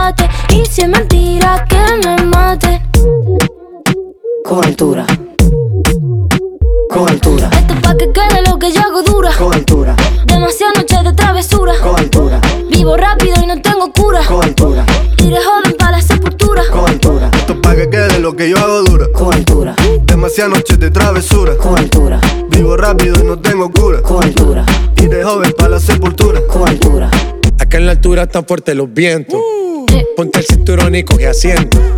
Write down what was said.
bate. Y si es mentira que me mate. Con altura. Con altura. Esto pa' que quede lo que yo hago dura. Con altura. Demasiadas noches de travesura. Con altura. Vivo rápido y no tengo cura. Con altura. Iré joven pa' la sepultura. Con altura. Esto pa' que quede lo que yo hago dura. Con altura. Demasiadas noches de travesura. Con altura. Vivo rápido y no tengo cura. Con altura. Iré joven pa' la sepultura. Con altura. Acá en la altura están fuertes los vientos. Ponte el cinturón y coge asiento.